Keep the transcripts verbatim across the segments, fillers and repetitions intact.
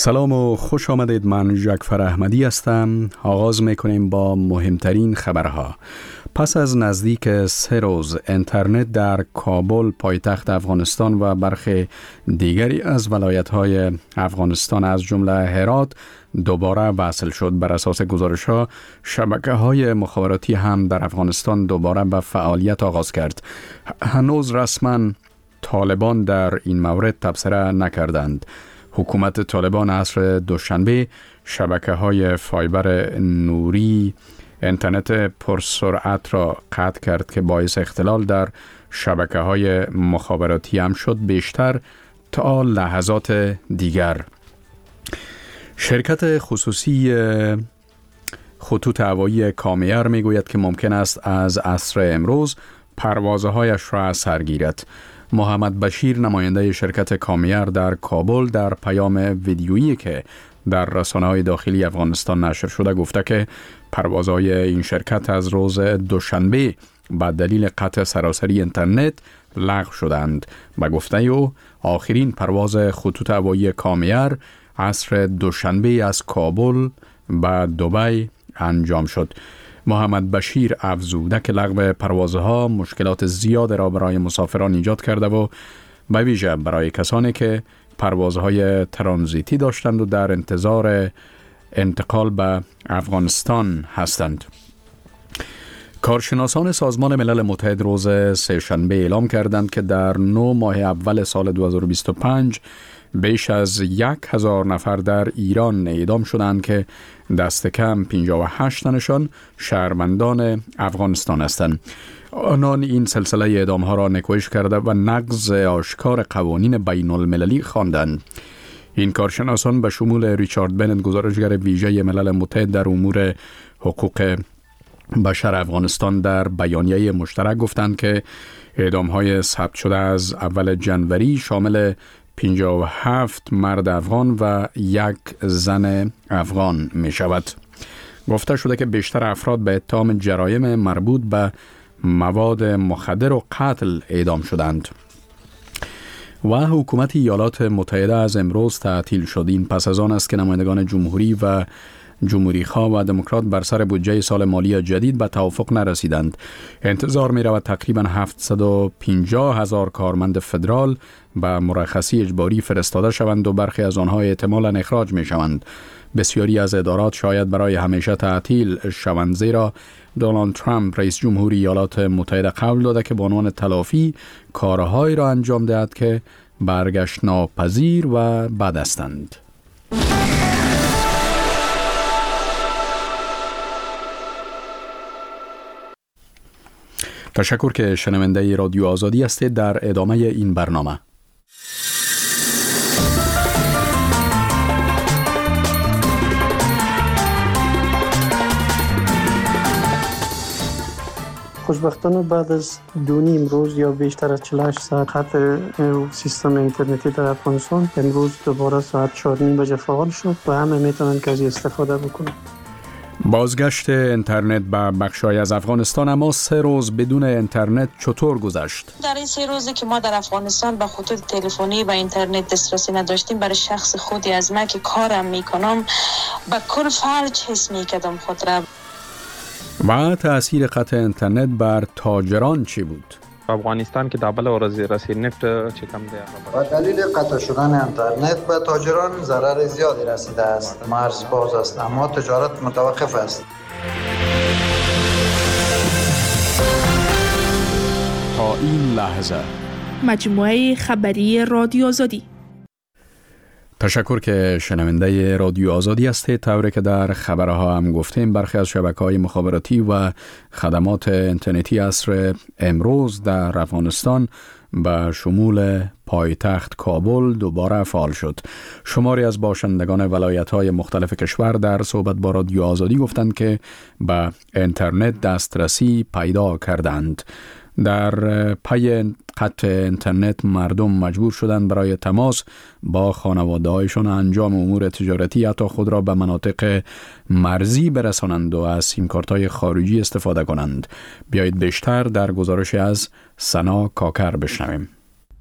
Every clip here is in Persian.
سلام و خوش آمدید. من جعفر احمدی هستم. آغاز میکنیم با مهمترین خبرها. پس از نزدیک سه روز اینترنت در کابل پایتخت افغانستان و برخی دیگری از ولایت‌های افغانستان از جمله هرات دوباره وصل شد. بر اساس گزارش‌ها شبکه‌های مخابراتی هم در افغانستان دوباره به فعالیت آغاز کرد. هنوز رسما طالبان در این مورد تبصره نکردند. حکومت طالبان عصر دوشنبه شبکه‌های فایبر نوری اینترنت پرسرعت را قطع کرد که باعث اختلال در شبکه‌های مخابراتی هم شد، بیشتر تا لحظات دیگر. شرکت خصوصی خطوط هوایی کامیار میگوید که ممکن است از عصر امروز پروازهایش را سرگیرد. محمد بشیر نماینده شرکت کامیار در کابل در پیام ویدیویی که در رسانه‌های داخلی افغانستان نشر شده گفته که پروازهای این شرکت از روز دوشنبه به دلیل قطع سراسری اینترنت لغو شدند. به گفته او آخرین پرواز خطوط هوایی کامیار عصر دوشنبه از کابل به دبی انجام شد. محمد بشیر افزوده که لغو پروازها مشکلات زیاد را برای مسافران ایجاد کرده و به ویژه برای کسانی که پروازهای ترانزیتی داشتند و در انتظار انتقال به افغانستان هستند. کارشناسان سازمان ملل متحد روز سه‌شنبه اعلام کردند که در نه ماه اول سال دو هزار و بیست و پنج بیش از یک هزار نفر در ایران اعدام شدند که دست کم پنجاه و هشت تنشان شهروندان افغانستان هستند. آنان این سلسله اعدام ها را نکوهش کرده و نقض آشکار قوانین بین المللی خواندند. این کارشناسان به شمول ریچارد بنت، گزارشگر ویژه ملل متحد در امور حقوق بشر افغانستان، در بیانیه مشترک گفتند که اعدام های ثبت شده از اول جنوری شامل پنجاه و هفت مرد افغان و یک زن افغان می شود. گفته شده که بیشتر افراد به اتهام جرایم مربوط به مواد مخدر و قتل اعدام شدند. و حکومت ایالات متحده از امروز تعطیل شد. این پس از آن است که نمایندگان جمهوری و جمهوری‌خواه و دموکرات بر سر بودجه سال مالی جدید به توافق نرسیدند. انتظار می‌رود تقریباً هفتصد و پنجاه هزار کارمند فدرال به مرخصی اجباری فرستاده شوند و برخی از آنها احتمالاً اخراج می‌شوند. بسیاری از ادارات شاید برای همیشه تعطیل شوند، زیرا دونالد ترامپ رئیس جمهور ایالات متحده قول داده که به عنوان تلافی کارهایی را انجام دهد که برگشت ناپذیر و بد هستند. تشکر که شنونده رادیو آزادی هستید. در ادامه این برنامه خوشبختانه بعد از دو نیم روز یا بیشتر از چهل و هشت ساعت قطع سیستم اینترنتی در افغانستان، امروز دوباره ساعت چهار و نیم بجه فعال شد و همه میتونن که از استفاده بکنن. بازگشت اینترنت به بخشای از افغانستان، اما سه روز بدون اینترنت چطور گذشت؟ در این سه روزی که ما در افغانستان به خطوط تلفنی و اینترنت دسترسی نداشتیم، برای شخص خودی از من که کارم میکنم به کل فلج حس میکردم خود را. و تأثیر قطع اینترنت بر تاجران چی بود؟ افغانستان که دابل و رسید نفت چه کم ده. با دلیل قطع شدن اینترنت به تاجران ضرر زیادی رسیده است. مرز باز است اما تجارت متوقف است. تا این لحظه مجموعه خبری رادیو آزادی. تشکر که شنونده رادیو آزادی هستید. طوری که در خبرها هم گفتیم، برخی از شبکه‌های مخابراتی و خدمات اینترنتی عصر امروز در افغانستان به شمول پایتخت کابل دوباره فعال شد. شماری از باشندگان ولایت‌های مختلف کشور در صحبت با رادیو آزادی گفتند که به اینترنت دسترسی پیدا کردند. در پی قطع اینترنت مردم مجبور شدند برای تماس با خانواده‌هایشان انجام امور تجارتی حتی خود را به مناطق مرزی برسانند و از سیمکارت‌های خارجی استفاده کنند. بیایید بیشتر در گزارش از سنا کاکر بشنویم.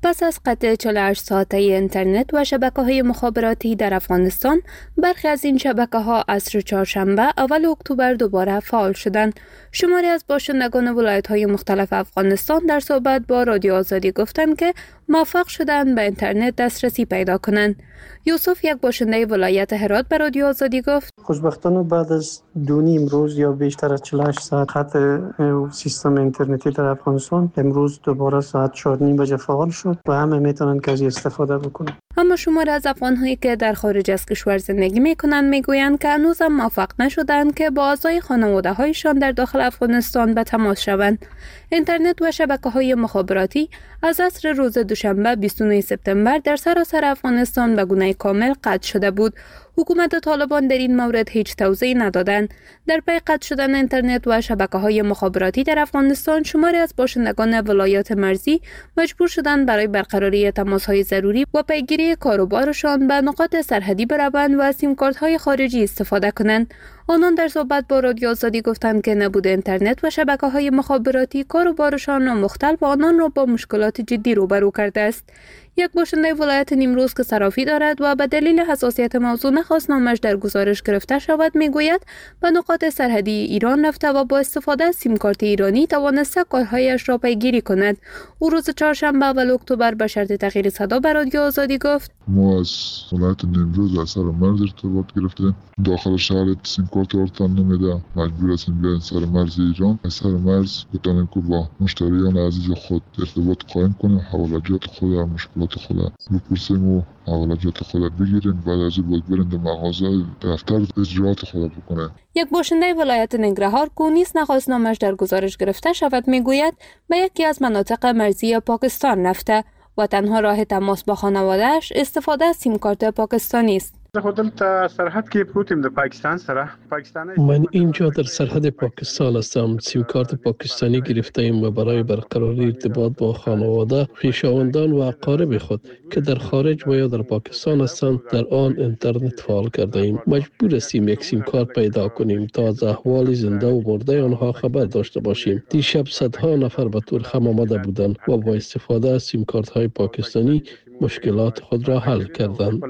پس از قطع چهل و هشت ساعته اینترنت و شبکه‌های مخابراتی در افغانستان، برخی از این شبکه‌ها عصر چهارشنبه اول اکتبر دوباره فعال شدند. شماری از باشندگان ولایت‌های مختلف افغانستان در صحبت با رادیو آزادی گفتند که موفق شدند به اینترنت دسترسی پیدا کنند. یوسف، یک باشنده ولایت هرات، به رادیو آزادی گفت: خوشبختانه بعد از دو نیم روز یا بیشتر از چهل و هشت ساعت خط سیستم اینترنتی در افغانستان امروز دوباره ساعت چهار و نیم بجه فعال شد و همه میتونن که از استفاده بکنن. اما شماری از افغان‌هایی که در خارج از کشور زندگی می‌کنند می‌گویند که هنوز هم موفق نشدند که با اعضای خانواده‌هایشان در داخل افغانستان به تماس شوند. اینترنت و شبکه‌های مخابراتی از عصر روز دوشنبه بیست و نه سپتامبر در سراسر افغانستان به گونه کامل قطع شده بود. حکومت طالبان در این مورد هیچ توضیحی ندادند. در پی قطع شدن اینترنت و شبکه‌های مخابراتی در افغانستان، شماری از باشندگان ولایات مرزی مجبور شدند برای برقراری تماس‌های ضروری و پیگیری کاروبارشان به نقاط سرحدی بروند و از سیم کارت‌های خارجی استفاده کنند. آنان در صحبت با رادیو آزادی گفتند که نبود اینترنت و شبکه‌های مخابراتی کاروبارشان را مختل و آنان را با مشکلات جدی روبرو کرده است. یک باشنده ولایت نیمروز که صرافی دارد و به دلیل حساسیت موضوع نخواست نامش در گزارش گرفته شود میگوید به نقاط سرحدی ایران رفته و با استفاده از سیم کارت ایرانی توانسته کارهایش را پیگیری کند. او روز چهارشنبه اول اکتبر به شرط تغییر صدا به رادیو آزادی گفت: ما از ولایت نیمروز از سر مرز ارتباط گرفتیم. داخل شهر سیم کارت ارتان نمیده، مجبور هستیم بیایم سر مرز ایران. از سر مرز بتانیم که با مشتریان عزیز خود ارتباط قائم کنیم، حوالجات خود و مشکلات خود بپرسیم و حوالجات خود بگیریم، بعد از این بریم به مغازه دفتر اجراعات خود بکنیم. یک باشنده ولایت ننگرهار که نیز نخواست نامش در گزارش گرفته شود میگوید به یکی از مناطق مرزی پاکستان رفته و تنها راه تماس با خانواده‌اش استفاده از سیم کارت پاکستانی است. خودم تا سرحد کې پروتیم د پاکستان سره پاکستان. من اینجا در سرحد پاکستان هستم. سیم کارت پاکستانی گرفته‌ایم و برای برقراری ارتباط با خانواده، خویشاوندان و اقارب خود که در خارج و یا در پاکستان هستند در آن اینترنت فعال کرده ایم. مجبور هستیم یک سیم کارت پیدا کنیم تا از احوال زنده و مرده آنها خبر داشته باشیم. دیشب صدها نفر به طور خم آمده بودند و با استفاده از سیم کارت های پاکستانی مشکلات خود را حل کردند.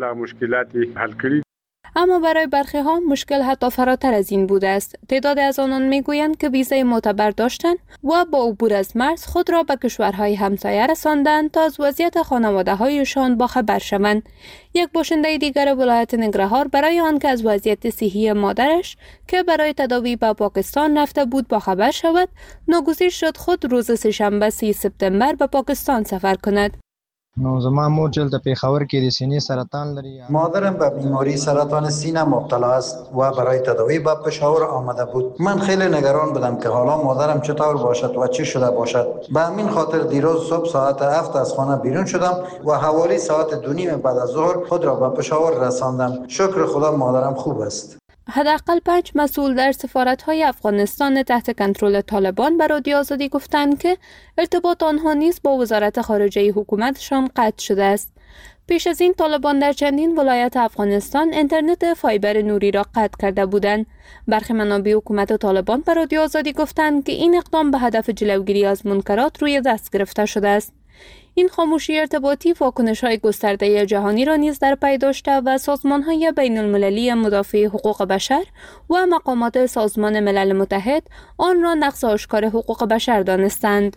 اما برای برخی ها مشکل حتی فراتر از این بوده است. تعداد از آنان میگویند که ویزای معتبر داشتند و با عبور از مرز خود را به کشورهای همسایه رساندند تا از وضعیت خانواده هایشان باخبر شوند. یک باشنده دیگر ولایت ننگرهار برای آنکه از وضعیت صحی مادرش که برای تداوی به پاکستان رفته بود باخبر شود، ناگزیر شد خود روز سه‌شنبه سوم سپتامبر به پاکستان سفر کند. نو زما مور چلته پیښور کې د سینې سرطان لري. مادرم به بیماری سرطان سینه مبتلا است و برای تداوی به پشاور آمده بود. من خیلی نگران بودم که حالا مادرم چطور باشد و چی شده باشد. به همین خاطر دیروز صبح ساعت هفت از خانه بیرون شدم و حوالی ساعت دو نیم بعد از ظهر خود را به پشاور رساندم. شکر خدا مادرم خوب است. حداقل پنج مسئول در سفارت‌های افغانستان تحت کنترل طالبان به رادیو آزادی گفتند که ارتباط آنها نیز با وزارت خارجه حکومتشان قطع شده است. پیش از این طالبان در چندین ولایت افغانستان اینترنت فایبر نوری را قطع کرده بودند. برخی منابع حکومت طالبان به رادیو آزادی گفتند که این اقدام به هدف جلوگیری از منکرات روی دست گرفته شده است. این خاموشی ارتباطی واکنش‌های گسترده جهانی را نیز در پی داشته و سازمان‌های بین‌المللی مدافع حقوق بشر و مقامات سازمان ملل متحد آن را نقض آشکار حقوق بشر دانستند.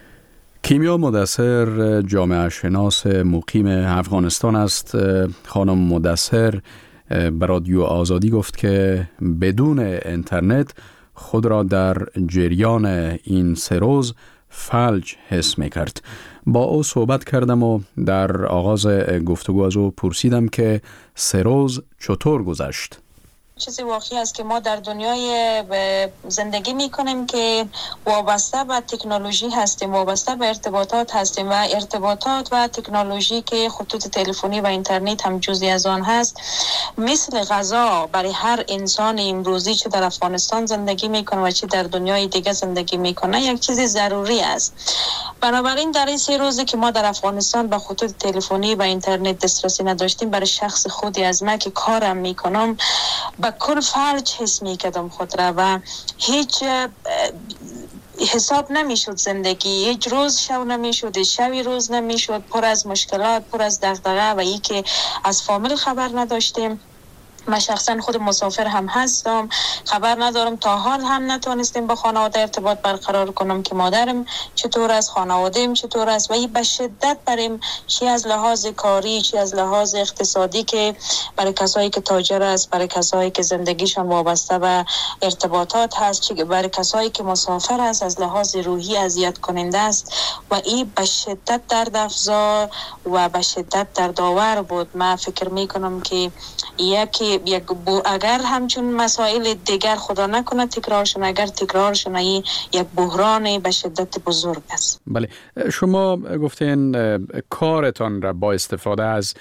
کیمیا مدثر، جامعه شناس مقیم افغانستان است. خانم مدثر به رادیو آزادی گفت که بدون اینترنت خود را در جریان این سه روز فلج حس می کرد. با او صحبت کردم و در آغاز گفتگو از او پرسیدم که سه روز چطور گذشت. چیزی واقعی است که ما در دنیای زندگی میکنیم که وابسته به تکنولوژی هستیم، وابسته به ارتباطات هستیم و ارتباطات و تکنولوژی که خطوط تلفنی و اینترنت هم جزئی از آن هست، مثل غذا برای هر انسان امروزی چه در افغانستان زندگی میکنه و چه در دنیای دیگه زندگی میکنه یک چیز ضروری است. بنابراین در این سه روزی که ما در افغانستان به خطوط تلفنی و اینترنت دسترسی نداشتیم، برای شخص خودی از من که کارم میکنم با کل فلج حس میکردم خود را و هیچ حساب نمیشد زندگی، هیچ روز شو نمیشد، شوی روز نمیشد، پر از مشکلات، پر از دغدغه و ای که از فامیل خبر نداشتیم. من شخصا خود مسافر هم هستم، خبر ندارم، تا حال هم نتونستیم با خانواده ارتباط برقرار کنم که مادرم چطور است، خانواده‌ام چطور است و این به شدت بریم چی از لحاظ کاری چی از لحاظ اقتصادی که برای کسایی که تاجر است، برای کسایی که زندگیشان وابسته به ارتباطات هست، چی برای کسایی که مسافر است از لحاظ روحی اذیت کننده است و این به شدت درد افزا و به شدت دردآور بود. من فکر می کنم که یکی یک بو اگر همچون مسائل دیگر خدا نکنه تکرار شونه، اگر تکرار شونه یک بحران به شدت بزرگ است. بله، شما گفتین کارتان را با استفاده از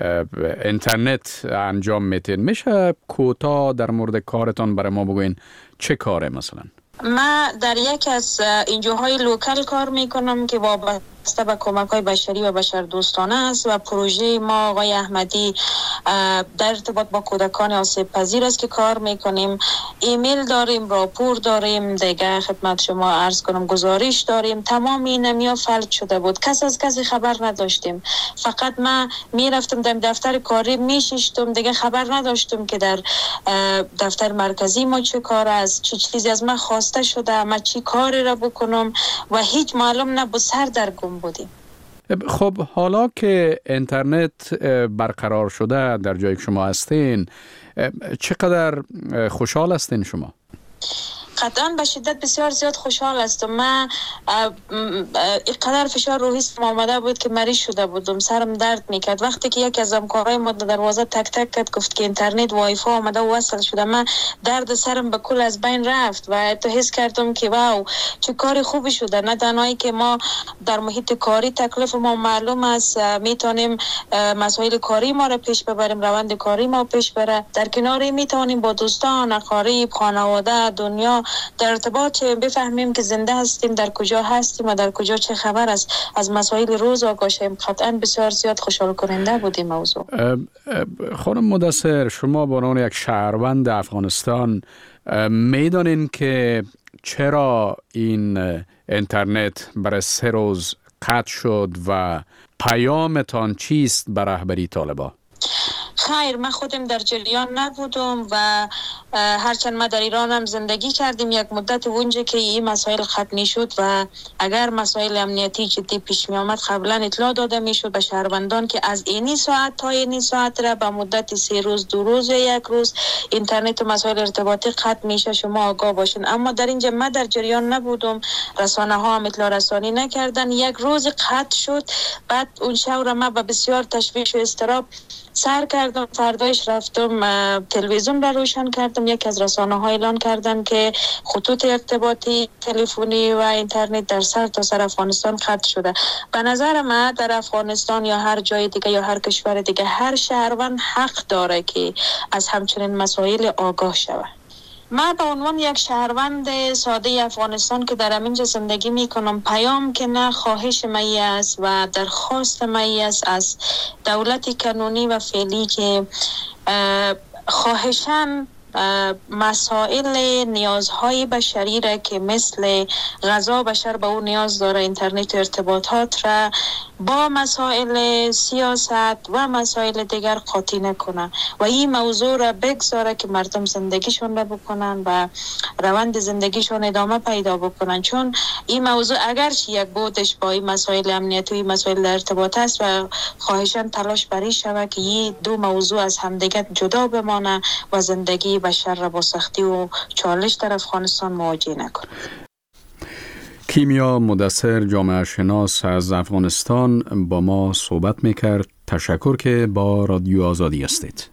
اینترنت انجام میتین. میشه کوتاه در مورد کارتان برای ما بگوین چه کاره مثلا؟ من در یک از انجوهای لوکال کار میکنم که وابسته به کمک های بشری و بشردوستانه است و پروژه ما آقای احمدی در ارتباط با کودکان آسیب پذیر است که کار میکنیم. ایمیل داریم، راپور داریم، دیگه خدمت شما عرض کنم گزارش داریم. تمام این نمیا فلج شده بود، کس از کسی خبر نداشتیم. فقط من میرفتم در دفتر کاری میشیشتم، دیگه خبر نداشتم که در دفتر مرکزی ما چه کار است، چه چیزی از من خواسته شده، من چی کاری را بکنم و هیچ معلوم نبود، سر در گم بودیم. خب حالا که اینترنت برقرار شده در جایی که شما هستین، چقدر خوشحال هستین شما؟ قطعا به شدت بسیار زیاد خوشحال هستم. من اینقدر فشار روحی آمده بود که مریض شده بودم، سرم درد میکرد. وقتی که یکی از همکارای ما دروازه تک تک کرد گفت که اینترنت وای فای آمده و وصل شده، من درد سرم به کل از بین رفت و تو حس کردم که واو چه کار خوبی شده. نه تنهایی که ما در محیط کاری تکلیف ما معلوم است، میتونیم مسائل کاری ما را پیش ببریم، روند کاری ما پیش بره، در کناری میتونیم با دوستان، اقارب، خانواده، دنیا در ارتباط بفهمیم که زنده هستیم، در کجا هستیم و در کجا چه خبر است، از مسائل روز آگاه شیم. قطعا بسیار زیاد خوشحال کننده بود این موضوع. خانم مدثر، شما به عنوان یک شهروند افغانستان میدانین که چرا این اینترنت برای سه روز قطع شد و پیامتان چیست به رهبری طالبان؟ خیر، من خودم در جریان نبودم و هرچند ما در ایران هم زندگی کردیم یک مدت اونجا که این مسائل ختم شد و اگر مسائل امنیتی جدی پیش می آمد قبلا اطلاع داده می شد به شهروندان که از اینی ساعت تا اینی ساعت را به مدت سه روز، دو روز یا یک روز اینترنت و مسائل ارتباطی ختم میشه، شما آگاه باشین. اما در اینجا من در جریان نبودم، رسانه ها هم اطلاع رسانی نکردن. یک روز قطع شد، بعد اون شب را من با بسیار تشویش و اضطراب سر کردم. فردایش رفتم تلویزیون را روشن کردم، یک از رسانه ها اعلان کردن که خطوط ارتباطی تلفنی و اینترنت در سر تا سر افغانستان قطع شده. به نظر من در افغانستان یا هر جای دیگه یا هر کشور دیگه هر شهروند حق داره که از همچنین مسائل آگاه شود. من به عنوان یک شهروند ساده افغانستان که در همینجا زندگی میکنم، پیام که نه خواهش می است و درخواست می است از دولت قانونی و فعلی که خواهشاً مسائل نیازهای بشری را که مثل غذا بشر به اون نیاز داره، اینترنت و ارتباطات را با مسائل سیاست و مسائل دیگر قاطی نکنه و این موضوع را بگذاره که مردم زندگیشون را بکنن و روند زندگیشون ادامه پیدا بکنن. چون این موضوع اگرچه یک بودش با این مسائل امنیتی و مسائل ارتباط است و خواهشاً تلاش بری شود که این دو موضوع از همدیگر جدا بمانه و زندگی بشر را با سختی و چالش در افغانستان مواجه نکنه. کیمیا مدثر، جامعه شناس از افغانستان، با ما صحبت میکرد. تشکر که با رادیو آزادی هستید.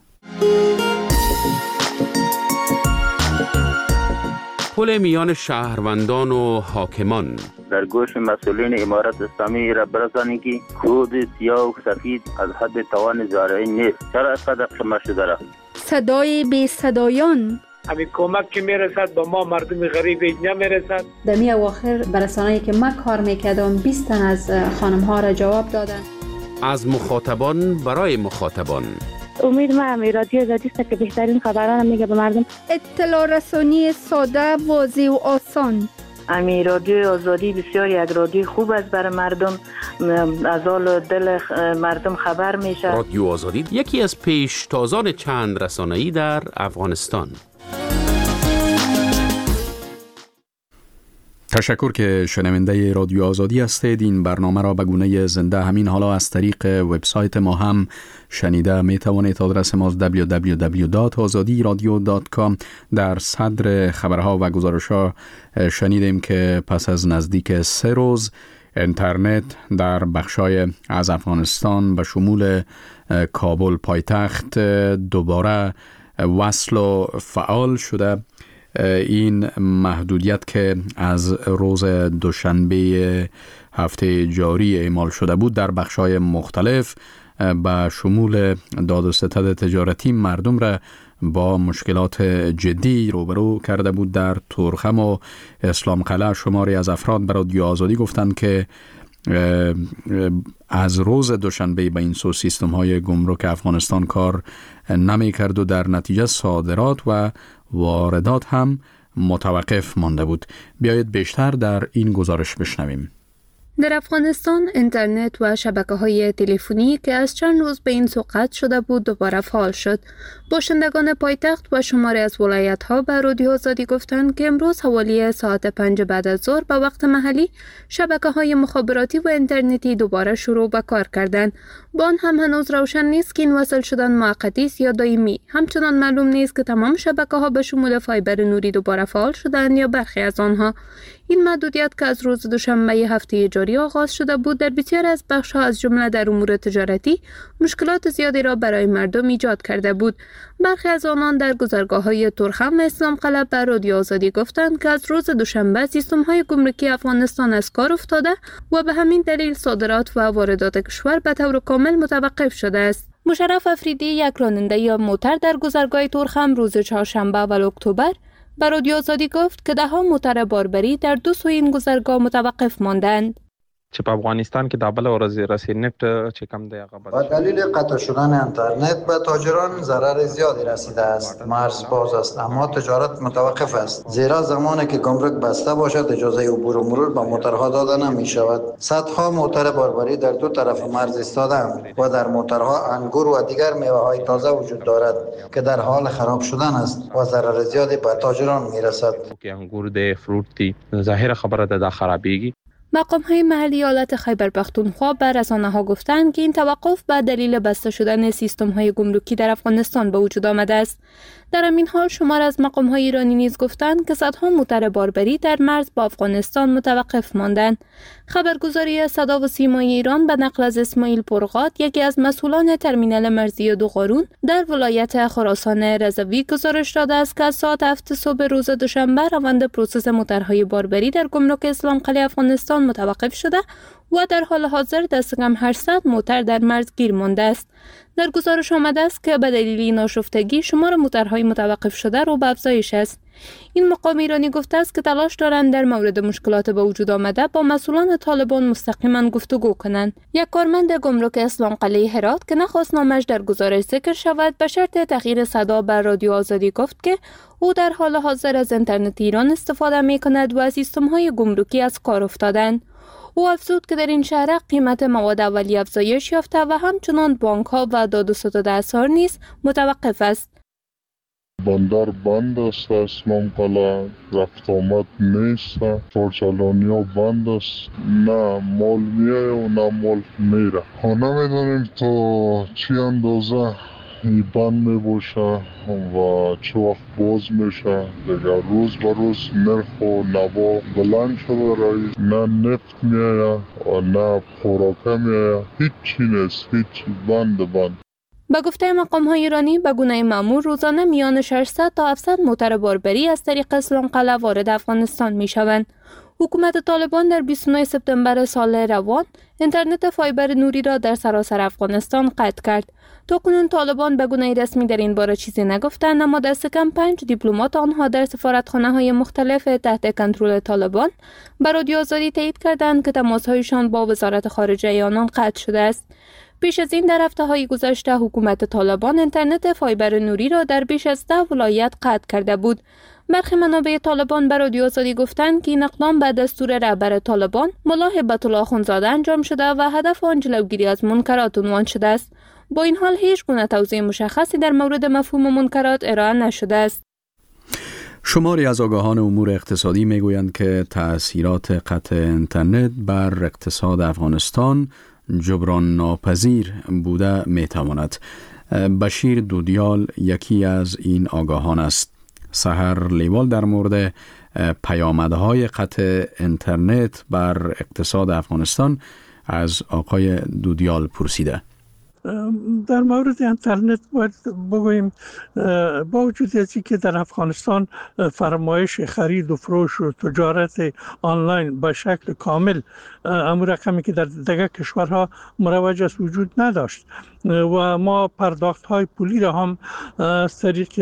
پل میان شهروندان و حاکمان در گوش مسئولین امارت اسلامی را برسانید که کود سیاه و سفید از حد توان زارعین نیست. چرا اینقدر شما شده را؟ صدای بی صدایان، همین کمک که میرسد با ما مردم غریب اینجا میرسد. در می اواخر برسانه‌ای که من کار میکردم بیست تن از خانم ها را جواب دادن. از مخاطبان برای مخاطبان. امید ما هم رادیو آزادی است که بهترین خبران میگه به مردم. اطلاع رسانی ساده، واضح و آسان امی رادیو آزادی بسیار یک رادیو خوب است برای مردم، از حال دل مردم خبر میشه. رادیو آزادی یکی از پیشتازان چند رسانه‌ای در افغانستان. تشکر که شنونده رادیو آزادی هستید. این برنامه را به گونه زنده همین حالا از طریق وبسایت ما هم شنیده می توانید. آدرس ما دبلیو دبلیو دبلیو دات آزادی رادیو دات کام. در صدر خبرها و گزارش‌ها شنیدیم که پس از نزدیک سه روز اینترنت در بخشای از افغانستان به شمول کابل پایتخت دوباره وصل و فعال شده. این محدودیت که از روز دوشنبه هفته جاری اعمال شده بود در بخش‌های مختلف به شمول داد و ستد تجارتی مردم را با مشکلات جدی روبرو کرده بود. در تورخم و اسلام قلعه شماری از افراد به رادیو آزادی گفتند که از روز دوشنبه به این سو سیستم های گمرک افغانستان کار نمی کرد و در نتیجه صادرات و واردات هم متوقف مانده بود. بیایید بیشتر در این گزارش بشنویم. در افغانستان اینترنت و شبکه‌های تلفنی که از چند روز به این سو قطع شده بود دوباره فعال شد. باشندگان پایتخت و شماری از ولایت‌ها به رادیو آزادی گفتند که امروز حوالی ساعت پنج بعد از ظهر به وقت محلی شبکه‌های مخابراتی و اینترنتی دوباره شروع به کار کردند. با آن هم هنوز روشن نیست که این وصل شدن موقتی است یا دائمی. همچنان معلوم نیست که تمام شبکه‌ها به شمول فایبر نوری دوباره فعال شدند یا برخی از آنها. این محدودیت که از روز دوشنبه هفته جاری آغاز شده بود در بسیاری از بخش‌ها از جمله در امور تجارتی مشکلات زیادی را برای مردم ایجاد کرده بود. برخی از آنان در گذرگاه‌های تورخم و اسلام قلعه به رادیو آزادی گفتند که از روز دوشنبه سیستم‌های گمرکی افغانستان از کار افتاده و به همین دلیل صادرات و واردات کشور به طور کامل متوقف شده است. مشرف افریدی، یک راننده یا موتر در گذرگاه تورخم روز چهارشنبه اول اکتبر به رادیو آزادی گفت که ده ها موتر باربری در دو سوی این گذرگاه متوقف ماندند. چې په افغانستان کې د بل ورځ رسید نفت چې کم دی هغه با دلیل قطع شدن اینترنت به تاجران ضرر زیادی رسیده است. مرز باز است اما تجارت متوقف است، زیرا زمانی که گمرک بسته باشد اجازه عبور و مرور به موترها داده نمی شود. صدها موتر باربری در دو طرف مرز ایستاده‌اند و در موترها انگور و دیگر میوه‌های تازه وجود دارد که در حال خراب شدن است و ضرر زیادی به تاجران می رسد. که انگور دی فروت دی ظاهر خبره ده خرابیږي. مقام‌های محلی ایالت خیبر پختونخوا به رسانه‌ها گفتند که این توقف به دلیل بسته شدن سیستم‌های گمرکی در افغانستان به وجود آمده است. در همین حال شمار از مقام‌های ایرانی نیز گفتند که صدها موتر باربری در مرز با افغانستان متوقف ماندند. خبرگزاری صدا و سیمای ایران به نقل از اسماعیل پرغات، یکی از مسئولان ترمینال مرزی دو قارون در ولایت خراسان رضوی، گزارش داده است که از ساعت هفت صبح روز دوشنبه روند پروسس موترهای باربری در گمرک اسلام قلعه افغانستان متوقف شده و در حال حاضر دست کم هشتصد موتر در مرز گیر مانده است. در گزارش آمده است که به دلیل این آشفتگی شمار موترهای متوقف شده رو به افزایش است. این مقام ایرانی گفته است که تلاش دارند در مورد مشکلات به وجود آمده با مسئولان طالبان مستقیما گفتگو کنند. یک کارمند گمرک اسلام قلعه هرات که نخواست نامش در گزارش ذکر شود به شرط تغییر صدا بر رادیو آزادی گفت که او در حال حاضر از اینترنت ایران استفاده می کند و سیستم‌های گمرکی از کار افتادند. او افزود که در این شهر قیمت مواد اولیه افزایش یافته و همچنان بانک‌ها و داد و ستد اسعار نیز متوقف است. بندر بند است، اسلام قلعه رفت آمد نیست، کارچلانی ها بند است، نه مال میای و نه مال میره. ها نمیدونیم تا چی اندازه این بند میباشه و چه وقت باز میشه. دیگر روز به روز نرخ و نوا بلند شده رئیس، نه نفت میایه و نه خوراکه میایه، هیچی نیست، هیچ بند بند. به گفته مقام‌های ایرانی به گونه معمول روزانه میان ششصد تا هفتصد موتر باربری از طریق اسلام قلعه وارد افغانستان میشوند. حکومت طالبان در بیست و نه سپتامبر سال روان اینترنت فایبر نوری را در سراسر افغانستان قطع کرد. تاکنون طالبان به گونه رسمی در این باره چیزی نگفتند، اما دست کم پنج دیپلمات آنها در سفارتخانه‌های مختلف تحت کنترل طالبان به رادیو آزادی تایید کردند که تماس‌هایشان با وزارت خارجه آنان قطع شده است. پیش از این در هفته‌های گذشته حکومت طالبان اینترنت فایبر نوری را در بیش از ده ولایت قطع کرده بود. برخی منابع طالبان به رادیو آزادی گفتند که این اقدام به دستور رهبر طالبان ملا هبت الله اخوندزاده انجام شده و هدف آن جلوگیری از منکرات عنوان شده است. با این حال هیچ گونه توضیح مشخصی در مورد مفهوم منکرات ارائه نشده است. شماری از آگاهان امور اقتصادی میگویند که تأثیرات قطع اینترنت بر اقتصاد افغانستان جبران ناپذیر بوده میتواند. بشیر دودیال یکی از این آگاهان است. سحر لیوال در مورد پیامدهای قطع اینترنت بر اقتصاد افغانستان از آقای دودیال پرسیده. در مورد اینترنت باید بگوییم با وجود از که در افغانستان فرمایش خرید و فروش و تجارت آنلاین به شکل کامل امور رقمی که در دیگر کشورها مروج است وجود نداشت و ما پرداخت های پولی را هم از طریق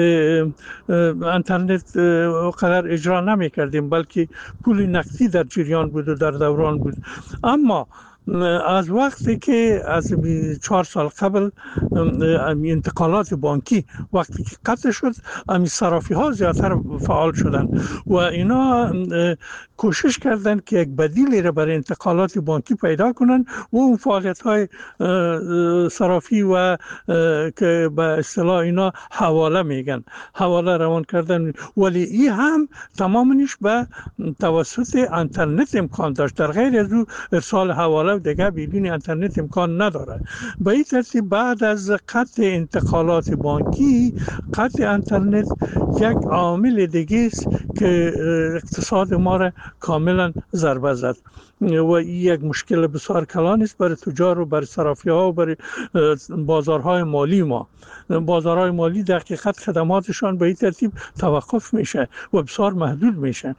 اینترنت قدر اجرا نمی کردیم، بلکه پول نقدی در جریان بود و در دوران بود. اما از وقتی که از چهار سال قبل انتقالات بانکی وقتی که قطع شد، امی صرافی ها زیادتر فعال شدن و اینا کوشش کردن که یک بدیلی را برای انتقالات بانکی پیدا کنن و اون فعالیت های صرافی و که به اصطلاح اینا حواله میگن، حواله روان کردن، ولی این هم تمامش به توسط اینترنت امکان داشت. در غیر از او ارسال حواله دیگه بدون اینترنت امکان نداره. به این ترتیب بعد از قطع انتقالات بانکی، قطع اینترنت یک عامل دیگه است که اقتصاد ما را کاملا ضربه زد و این یک مشکل بسیار کلان است برای تجار و برای صرافی ها و برای بازارهای مالی ما. بازارهای مالی در حقیقت خدماتشان به این ترتیب توقف میشه و بسیار محدود میشه.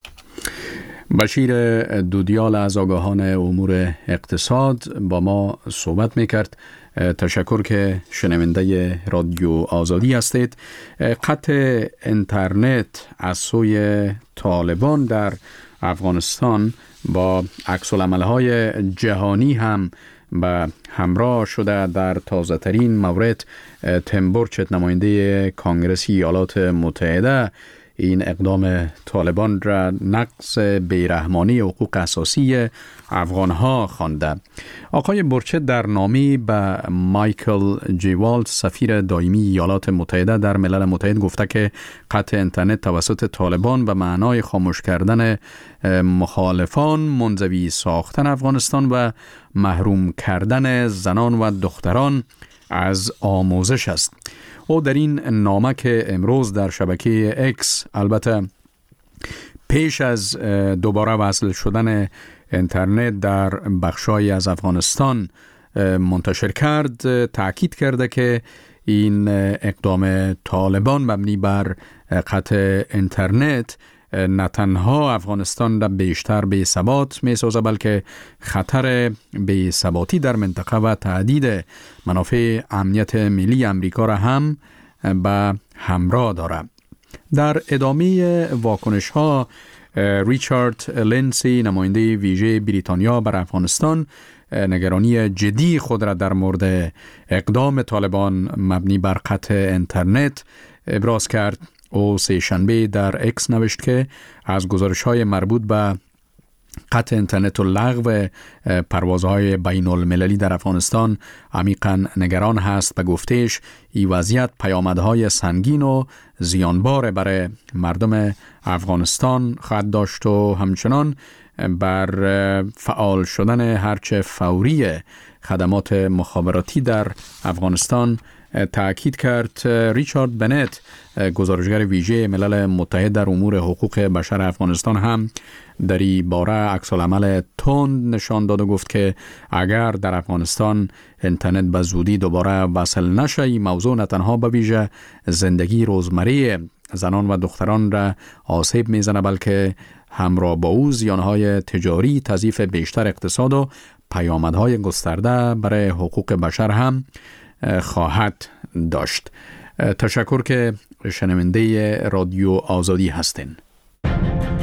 بشیر دودیال از آگاهان امور اقتصاد با ما صحبت میکرد. تشکر که شنونده رادیو آزادی هستید. قطع اینترنت از سوی طالبان در افغانستان با عکس‌العمل‌های جهانی هم به همراه شده. در تازه ترین مورد تیم بورچت، نماینده کانگرس ایالات متحده، این اقدام طالبان را نقض بیرحمانه حقوق اساسی افغانها خوانده. آقای بورچت در نامه‌ای به مایکل جی والت، سفیر دائمی ایالات متحده در ملل متحد، گفته که قطع اینترنت توسط طالبان به معنای خاموش کردن مخالفان، منزوی ساختن افغانستان و محروم کردن زنان و دختران از آموزش است. او در این نامه که امروز در شبکه اکس، البته پیش از دوباره وصل شدن اینترنت در بخشای از افغانستان منتشر کرد، تاکید کرده که این اقدام طالبان مبنی بر قطع اینترنت نه تنها افغانستان را بیشتر بی ثبات می سازه، بلکه خطر بی ثباتی در منطقه و تهدید منافع امنیت ملی امریکا را هم به همراه دارد. در ادامه واکنش ها، ریچارد لینسی، نماینده ویژه بریتانیا بر افغانستان، نگرانی جدی خود را در مورد اقدام طالبان مبنی بر قطع اینترنت ابراز کرد. او سه شنبه در اکس نوشت که از گزارش‌های مربوط به قطع اینترنت و لغو پروازهای بین المللی در افغانستان عمیقاً نگران هست. به گفتش این وضعیت پیامدهای سنگین و زیانبار برای مردم افغانستان خواهد داشت و همچنان بر فعال شدن هرچه فوری خدمات مخابراتی در افغانستان تأکید کرد. ریچارد بنت، گزارشگر ویژه ملل متحد در امور حقوق بشر افغانستان، هم در این باره عکس‌العمل تند نشان داد و گفت که اگر در افغانستان اینترنت به زودی دوباره وصل نشه، این موضوع نه تنها به ویژه زندگی روزمره زنان و دختران را آسیب میزنه، بلکه همراه با او زیانهای تجاری، تضعیف بیشتر اقتصاد و پیامدهای گسترده برای حقوق بشر هم خواهد داشت. تشکر که شنونده رادیو آزادی هستین.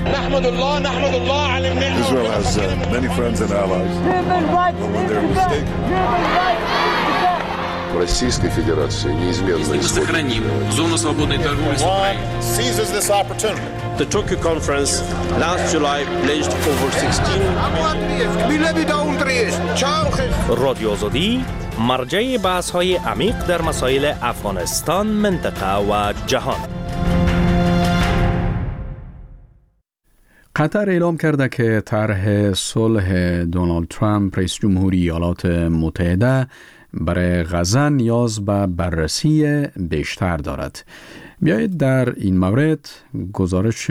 نحمد الله نحمد الله على النعمة. Israel has uh, many friends and allies. But when they're mistaken. Российской Федерации неизменно сохраним зону свободной торговли с Украиной. Seizes this opportunity. The Tokyo conference last July pledged over sixteen رادیو آزادی مرجع بحث‌های عمیق در مسائل افغانستان، منطقه و جهان. قطر اعلام کرده که طرح صلح دونالد ترامپ رئیس جمهوری ایالات متحده برای غزه نیاز به بررسی بیشتر دارد. بیایید در این مورد گزارش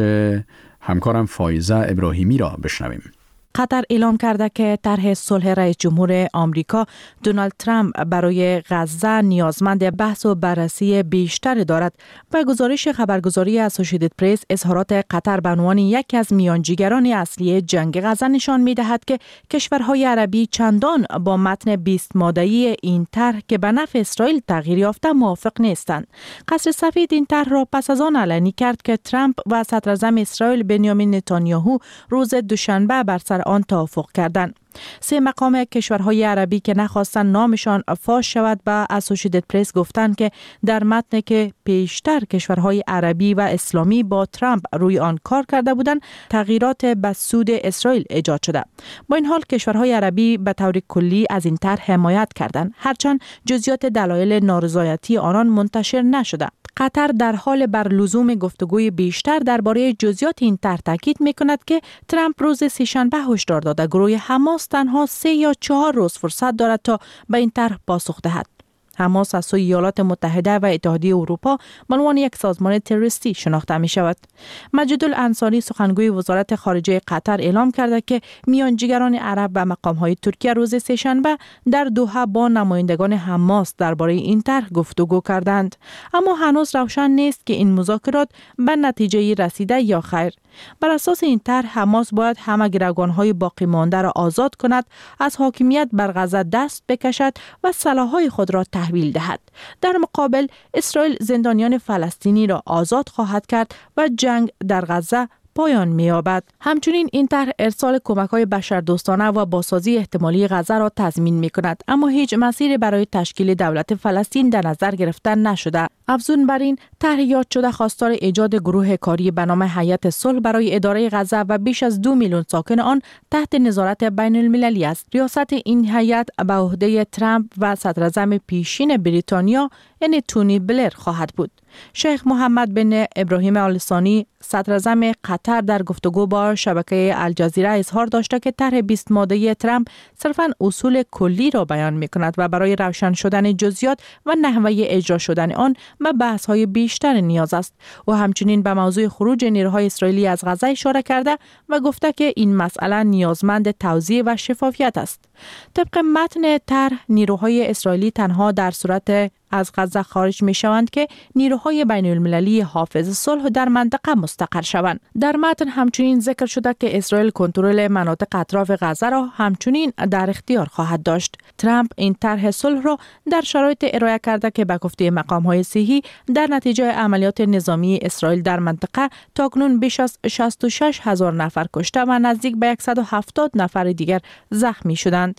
همکارم فایزه ابراهیمی را بشنویم. قطر اعلام کرده که طرح صلح رئیس جمهور آمریکا دونالد ترامپ برای غزه نیازمند بحث و بررسی بیشتر دارد. با گزارش خبرگزاری اسوسییتد پرس، اظهارات قطر به عنوان یکی از میانجیگران اصلی جنگ غزه نشان می‌دهد که کشورهای عربی چندان با متن بیست ماده‌ای این طرح که به نفع اسرائیل تغییر یافته موافق نیستند. قصر سفید این طرح را پس از آن علنی کرد که ترامپ و صدراعظم اسرائیل بنیامین نتانیاهو روز دوشنبه بر سر آن توافق کردند. سه مقام کشورهای عربی که نخواستند نامشان فاش شود به اسوسییتد پرس گفتند که در متن که پیشتر کشورهای عربی و اسلامی با ترامپ روی آن کار کرده بودند تغییرات به سود اسرائیل ایجاد شده. با این حال کشورهای عربی به طور کلی از این طرح حمایت کردند، هرچند جزئیات دلایل نارضایتی آنان منتشر نشده. قطر در حال بر لزوم گفتگوی بیشتر درباره جزئیات این طرح تاکید می‌کند که ترامپ روز سه‌شنبه هشدار داده گروه حماس تنها سه یا چهار روز فرصت دارد تا به این طرح پاسخ دهد. حماس از سوی ایالات متحده و اتحادیه اروپا به عنوان یک سازمان تروریستی شناخته می شود. مجید الانصاری سخنگوی وزارت خارجه قطر اعلام کرده که میانجیگران عرب و مقام‌های ترکیه روز سه‌شنبه در دوحه با نمایندگان حماس درباره این طرح گفتگو کردند، اما هنوز روشن نیست که این مذاکرات به نتیجه رسیده یا خیر. بر اساس این طرح حماس باید همه گروگان‌های باقی مانده را آزاد کند، از حاکمیت بر غزه دست بکشد و سلاح‌های خود را تحویل دهد. در مقابل اسرائیل زندانیان فلسطینی را آزاد خواهد کرد و جنگ در غزه پایان می‌یابد. همچنین این طرح ارسال کمک‌های بشردوستانه و بازسازی احتمالی غزه را تضمین می‌کند، اما هیچ مسیری برای تشکیل دولت فلسطین در نظر گرفته نشده. افزون بر این، طرح یاد شده خواستار ایجاد گروه کاری به نام هیئت صلح برای اداره غزه و بیش از دو میلیون ساکن آن تحت نظارت بین المللی است. ریاست این هیئت به عهده ترامپ و صدراعظم پیشین بریتانیا یعنی تونی بلر خواهد بود. شیخ محمد بن ابراهیم آل ثانی صدراعظم قطر در گفتگو با شبکه الجزیره اظهار داشته که طرح بیست ماده‌ای ترامپ صرفاً اصول کلی را بیان می‌کند و برای روشن شدن جزئیات و نحوه اجرا شدن آن به بحث‌های بیشتر نیاز است. و همچنین به موضوع خروج نیروهای اسرائیلی از غزه اشاره کرده و گفته که این مسئله نیازمند توضیح و شفافیت است. طبق متن طرح نیروهای اسرائیلی تنها در صورت از غزه خارج می شوند که نیروهای بین المللی حافظ صلح در منطقه مستقر شوند. در متن همچنین ذکر شده که اسرائیل کنترل مناطق اطراف غزه را همچنین در اختیار خواهد داشت. ترامپ این طرح صلح را در شرایط ارائه کرده که به گفته مقام‌های صحی در نتیجه عملیات نظامی اسرائیل در منطقه تاکنون بیش از شصت و شش هزار نفر کشته و نزدیک به صد و هفتاد نفر دیگر زخمی شدند.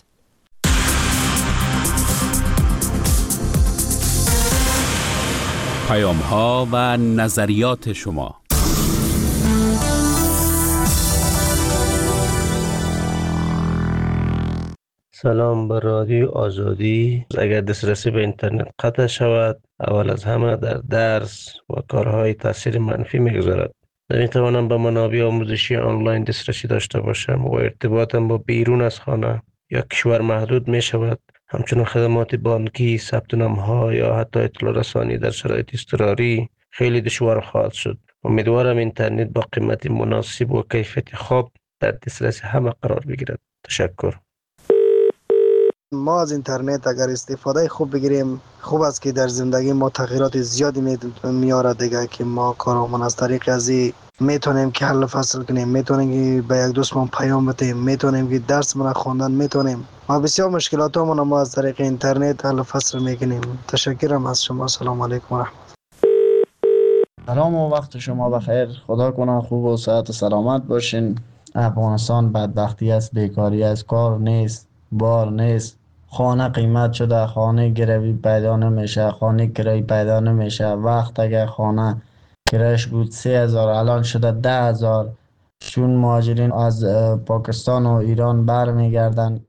پیام ها و نظریات شما. سلام بر رادیو آزادی. اگر دسترسی به اینترنت قطع شود، اول از همه در درس و کارهای تاثیر منفی میگذارد. نمیتوانم به منابع آموزشی آنلاین دسترسی داشته باشم و ارتباطم با بیرون از خانه یا کشور محدود می شود. همچنین خدمات بانکی، ثبت نام‌ها یا حتی اطلاع رسانی در شرایط اضطراری خیلی دشوار خواهد شد. امیدوارم اینترنت با قیمت مناسب و کیفیت خوب در دسترس همه قرار بگیرد. تشکر. ما از اینترنت اگر استفاده خوب بگیریم خوب است که در زندگی ما تغییرات زیادی میاره دیگه، که ما کارامون از طریق ازی میتونیم که حل فصل کنیم، میتونیم که به یک دوستمون پیام بدیم، میتونیم که درس من خواندن میتونیم. ما بسیار مشکلاتمون ما از طریق اینترنت حل فصل میکنیم. تشکرم از شما. سلام علیکم و رحمت. سلام و وقت شما بخیر. خدا کنه خوب و صحت و سلامت باشین. افغانستان بدبختی است، بیکاری است، کار نیست، بار نیست، خانه قیمت شده، خانه گروی پیدا نمیشه، خانه کرایی پیدا نمیشه. وقت اگر خانه کرایش بود سه هزار الان شده ده هزار. چون مهاجرین از پاکستان و ایران برمیگردن